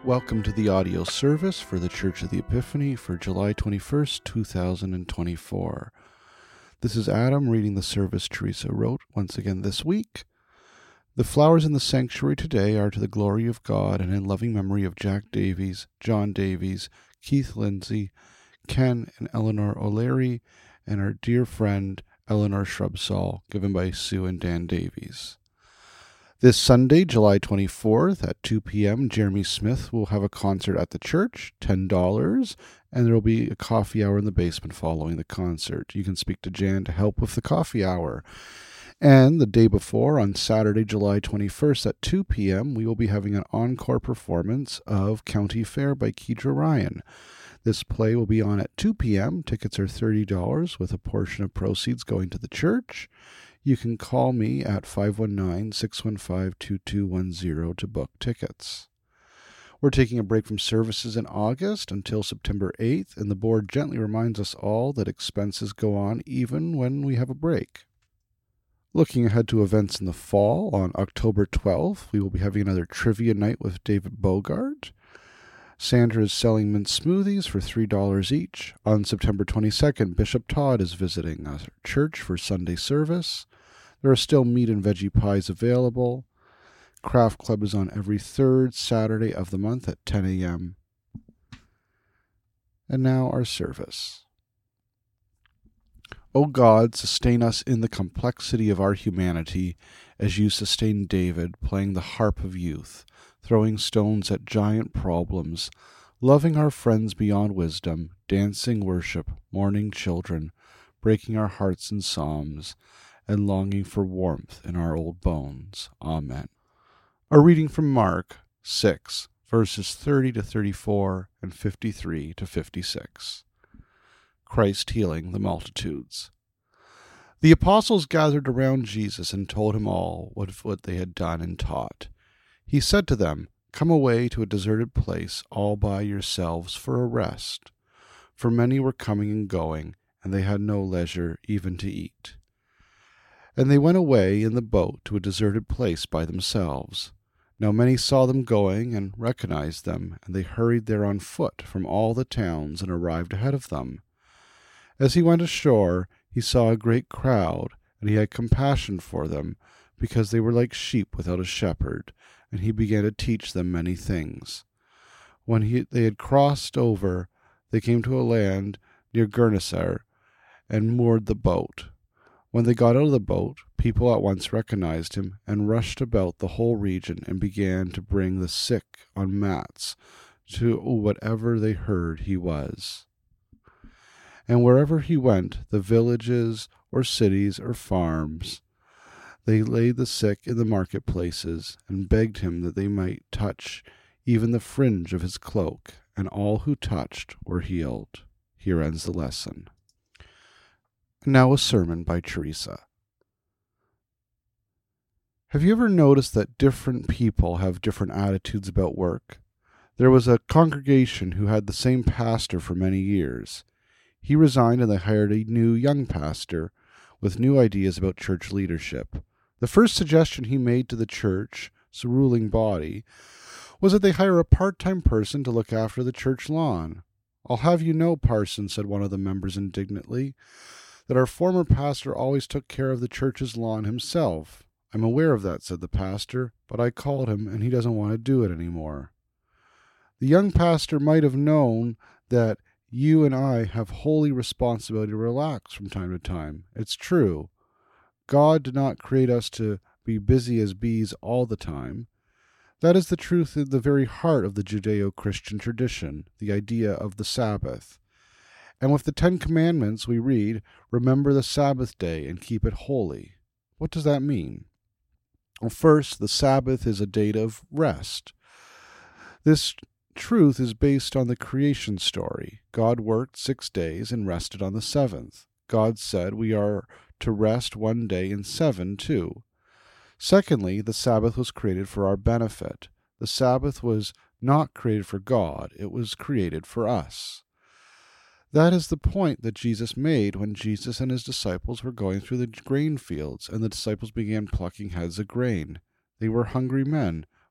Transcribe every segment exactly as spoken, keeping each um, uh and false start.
Welcome to the audio service for the Church of the Epiphany for July twenty-first, two thousand twenty-four. This is Adam reading the service Teresa wrote once again this week. The flowers in the sanctuary today are to the glory of God and in loving memory of Jack Davies, John Davies, Keith Lindsay, Ken and Eleanor O'Leary, and our dear friend Eleanor Shrubsall, given by Sue and Dan Davies. This Sunday, July twenty-fourth at two p.m., Jeremy Smith will have a concert at the church, ten dollars, and there will be a coffee hour in the basement following the concert. You can speak to Jan to help with the coffee hour. And the day before, on Saturday, July twenty-first at two p.m., we will be having an encore performance of County Fair by Kedra Ryan. This play will be on at two p.m. Tickets are thirty dollars, with a portion of proceeds going to the church. You can call me at five one nine, six one five, two two one zero to book tickets. We're taking a break from services in August until September eighth, and the board gently reminds us all that expenses go on even when we have a break. Looking ahead to events in the fall, on October twelfth, we will be having another trivia night with David Bogart. Sandra is selling mint smoothies for three dollars each. On September twenty-second, Bishop Todd is visiting our church for Sunday service. There are still meat and veggie pies available. Craft Club is on every third Saturday of the month at ten a.m. And now our service. O God, sustain us in the complexity of our humanity, as you sustained David, playing the harp of youth, throwing stones at giant problems, loving our friends beyond wisdom, dancing worship, mourning children, breaking our hearts in psalms, and longing for warmth in our old bones. Amen. A reading from Mark six, verses thirty to thirty-four and fifty-three to fifty-six. Christ healing the multitudes. The apostles gathered around Jesus and told him all what, what they had done and taught. He said to them, "Come away to a deserted place all by yourselves for a rest." For many were coming and going, and they had no leisure even to eat. And they went away in the boat to a deserted place by themselves. Now many saw them going and recognized them, and they hurried there on foot from all the towns and arrived ahead of them. As he went ashore, he saw a great crowd, and he had compassion for them, because they were like sheep without a shepherd, and he began to teach them many things. When he, they had crossed over, they came to a land near Gennesaret and moored the boat. When they got out of the boat, people at once recognized him and rushed about the whole region and began to bring the sick on mats to whatever they heard he was. And wherever he went, the villages or cities or farms, they laid the sick in the marketplaces and begged him that they might touch even the fringe of his cloak, and all who touched were healed. Here ends the lesson. Now a sermon by Teresa. Have you ever noticed that different people have different attitudes about work? There was a congregation who had the same pastor for many years. He resigned and they hired a new young pastor with new ideas about church leadership. The first suggestion he made to the church's ruling body was that they hire a part-time person to look after the church lawn. "I'll have you know, parson," said one of the members indignantly, "that our former pastor always took care of the church's lawn himself." "I'm aware of that," said the pastor, "but I called him and he doesn't want to do it anymore." The young pastor might have known that you and I have holy responsibility to relax from time to time. It's true. God did not create us to be busy as bees all the time. That is the truth in the very heart of the Judeo-Christian tradition, the idea of the Sabbath. And with the Ten Commandments we read, "Remember the Sabbath day and keep it holy." What does that mean? Well, first, the Sabbath is a date of rest. This truth is based on the creation story. God worked six days and rested on the seventh. God said we are to rest one day in seven, too. Secondly, the Sabbath was created for our benefit. The Sabbath was not created for God, it was created for us. That is the point that Jesus made when Jesus and his disciples were going through the grain fields, and the disciples began plucking heads of grain. They were hungry men,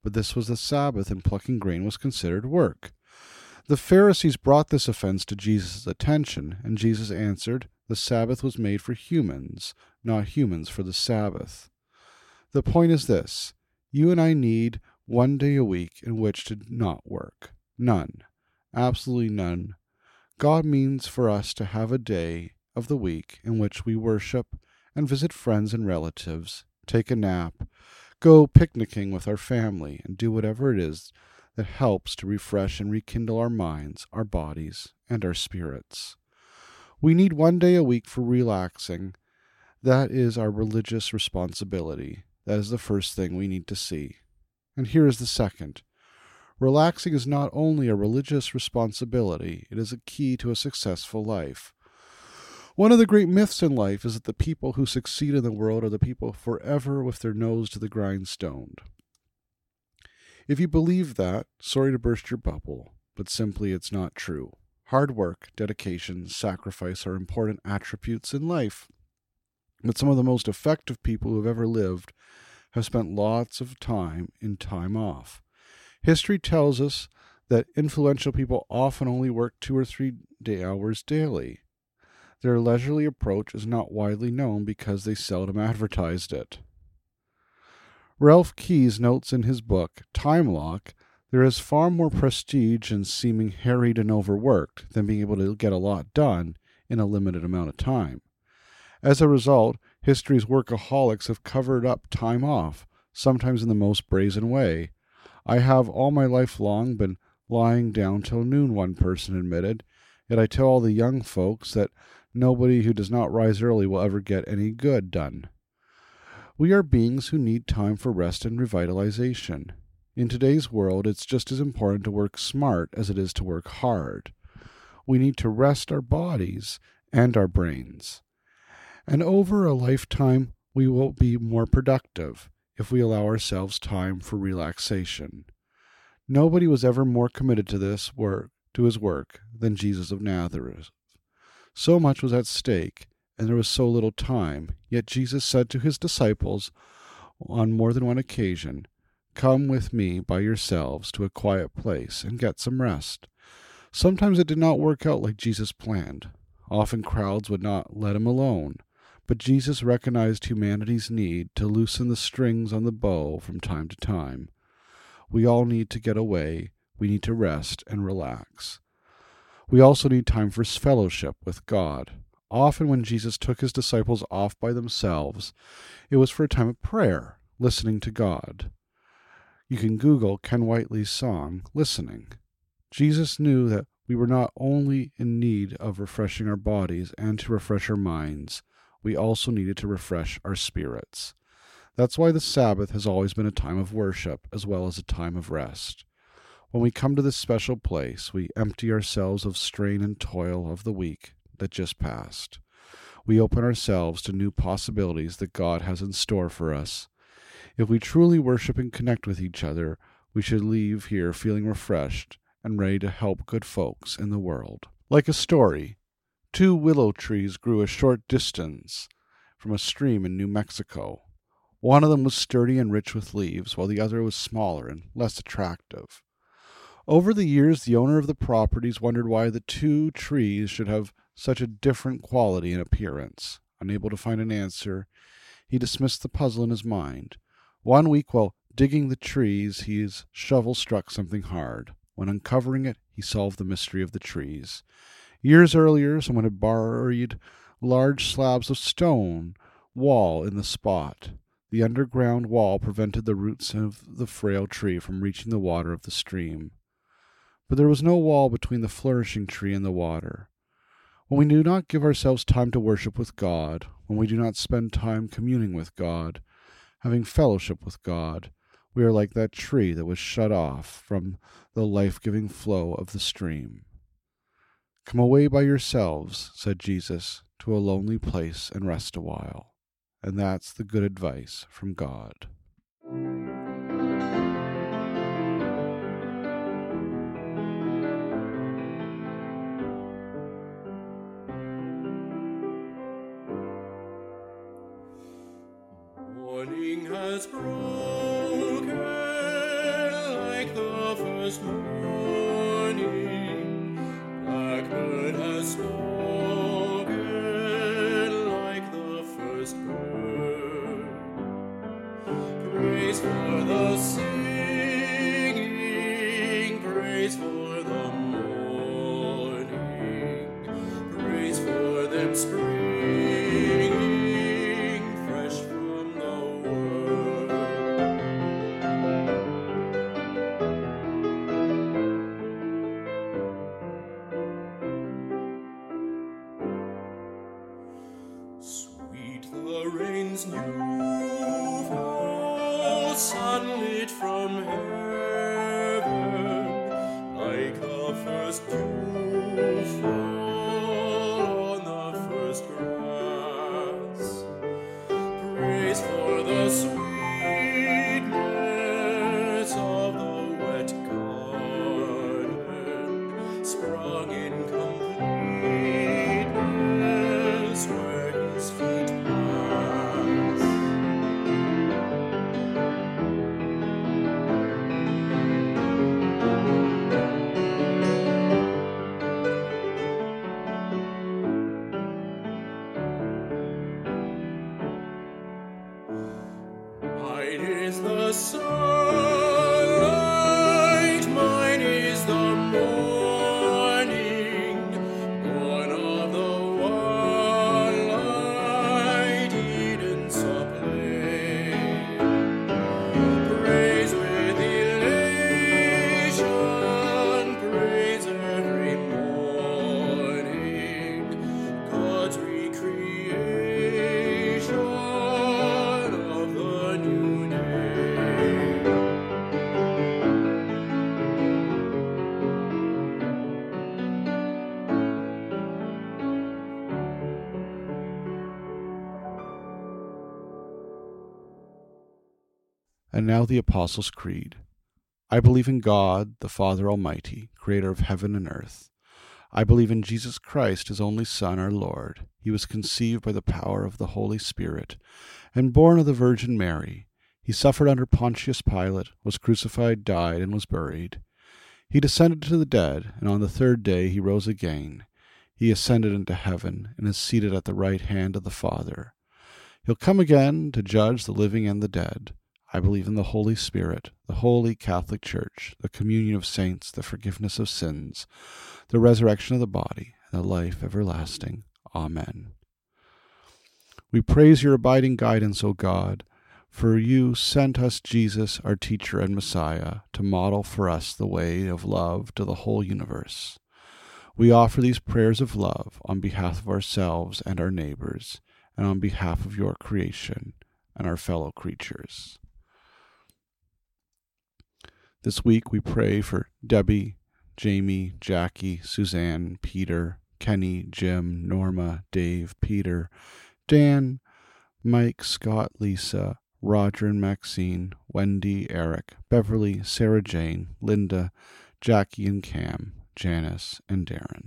but this was the Sabbath, and plucking grain was considered work. The Pharisees brought this offense to Jesus' attention, and Jesus answered, "The Sabbath was made for humans, not humans for the Sabbath." The point is this: you and I need one day a week in which to not work. None. Absolutely none. God means for us to have a day of the week in which we worship and visit friends and relatives, take a nap, go picnicking with our family, and do whatever it is that helps to refresh and rekindle our minds, our bodies, and our spirits. We need one day a week for relaxing. That is our religious responsibility. That is the first thing we need to see. And here is the second. Relaxing is not only a religious responsibility, it is a key to a successful life. One of the great myths in life is that the people who succeed in the world are the people forever with their nose to the grindstone. If you believe that, sorry to burst your bubble, but simply it's not true. Hard work, dedication, sacrifice are important attributes in life. But some of the most effective people who have ever lived have spent lots of time in time off. History tells us that influential people often only work two or three day hours daily. Their leisurely approach is not widely known because they seldom advertised it. Ralph Keyes notes in his book, Time Lock, there is far more prestige in seeming harried and overworked than being able to get a lot done in a limited amount of time. As a result, history's workaholics have covered up time off, sometimes in the most brazen way. I have all my life long been lying down till noon, one person admitted, yet I tell all the young folks that nobody who does not rise early will ever get any good done. We are beings who need time for rest and revitalization. In today's world, it's just as important to work smart as it is to work hard. We need to rest our bodies and our brains. And over a lifetime, we will be more productive if we allow ourselves time for relaxation. Nobody was ever more committed to this work, to his work, than Jesus of Nazareth. So much was at stake, and there was so little time, yet Jesus said to his disciples on more than one occasion, "Come with me by yourselves to a quiet place and get some rest." Sometimes it did not work out like Jesus planned. Often crowds would not let him alone. But Jesus recognized humanity's need to loosen the strings on the bow from time to time. We all need to get away. We need to rest and relax. We also need time for fellowship with God. Often when Jesus took his disciples off by themselves, it was for a time of prayer, listening to God. You can Google Ken Whiteley's song, Listening. Jesus knew that we were not only in need of refreshing our bodies and to refresh our minds, we also needed to refresh our spirits. That's why the Sabbath has always been a time of worship as well as a time of rest. When we come to this special place, we empty ourselves of strain and toil of the week that just passed. We open ourselves to new possibilities that God has in store for us. If we truly worship and connect with each other, we should leave here feeling refreshed and ready to help good folks in the world. Like a story, two willow trees grew a short distance from a stream in New Mexico. One of them was sturdy and rich with leaves, while the other was smaller and less attractive. Over the years, the owner of the properties wondered why the two trees should have such a different quality and appearance. Unable to find an answer, he dismissed the puzzle in his mind. One week, while digging the trees, his shovel struck something hard. When uncovering it, he solved the mystery of the trees. Years earlier, someone had buried large slabs of stone wall in the spot. The underground wall prevented the roots of the frail tree from reaching the water of the stream. But there was no wall between the flourishing tree and the water. When we do not give ourselves time to worship with God, when we do not spend time communing with God, having fellowship with God, we are like that tree that was shut off from the life-giving flow of the stream. "Come away by yourselves," said Jesus, "to a lonely place and rest a while." And that's the good advice from God. Morning has broken. for the morning, praise for them springing fresh from the word. Sweet the rain's new fall, sunlit from heaven, like the first dew fall on the first grass. Praise for the sweetness of the wet garden, sprung in completeness where his feet pass. Mine is the sunlight, mine is the morning, born of the one light, Eden's supply. Praise with elation, praise every morning, God's recreation of the new day. And now the Apostles' Creed. I believe in God, the Father Almighty, creator of heaven and earth. I believe in Jesus Christ, his only Son, our Lord. He was conceived by the power of the Holy Spirit, and born of the Virgin Mary. He suffered under Pontius Pilate, was crucified, died, and was buried. He descended to the dead, and on the third day he rose again. He ascended into heaven, and is seated at the right hand of the Father. He'll come again to judge the living and the dead. I believe in the Holy Spirit, the holy Catholic Church, the communion of saints, the forgiveness of sins, the resurrection of the body, and the life everlasting. Amen. We praise your abiding guidance, O God, for you sent us Jesus, our teacher and Messiah, to model for us the way of love to the whole universe. We offer these prayers of love on behalf of ourselves and our neighbors, and on behalf of your creation and our fellow creatures. This week we pray for Debbie, Jamie, Jackie, Suzanne, Peter, Kenny, Jim, Norma, Dave, Peter, Dan, Mike, Scott, Lisa, Roger and Maxine, Wendy, Eric, Beverly, Sarah Jane, Linda, Jackie and Cam, Janice and Darren.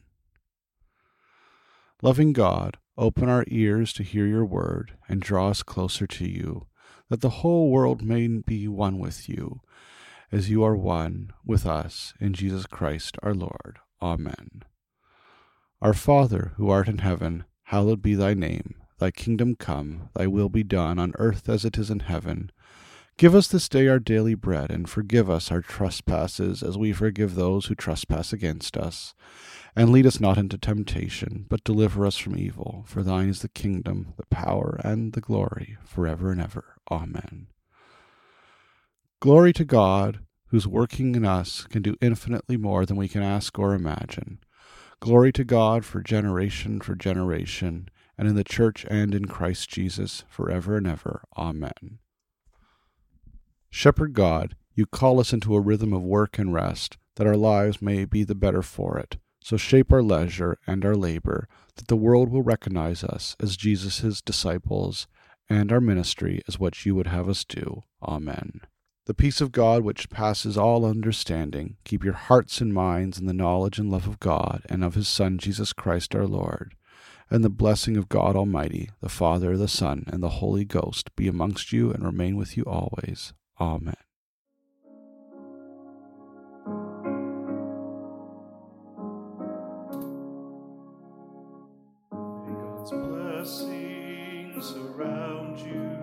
Loving God, open our ears to hear your word and draw us closer to you, that the whole world may be one with you, as you are one with us in Jesus Christ our Lord. Amen. Our Father, who art in heaven, hallowed be thy name. Thy kingdom come, thy will be done on earth as it is in heaven. Give us this day our daily bread, and forgive us our trespasses as we forgive those who trespass against us. And lead us not into temptation, but deliver us from evil. For thine is the kingdom, the power, and the glory, forever and ever. Amen. Glory to God, whose working in us can do infinitely more than we can ask or imagine. Glory to God for generation for generation, and in the Church and in Christ Jesus, forever and ever. Amen. Shepherd God, you call us into a rhythm of work and rest, that our lives may be the better for it. So shape our leisure and our labor, that the world will recognize us as Jesus' disciples, and our ministry as what you would have us do. Amen. The peace of God, which passes all understanding, keep your hearts and minds in the knowledge and love of God and of his Son, Jesus Christ our Lord. And the blessing of God Almighty, the Father, the Son, and the Holy Ghost be amongst you and remain with you always. Amen. May God's blessings surround you.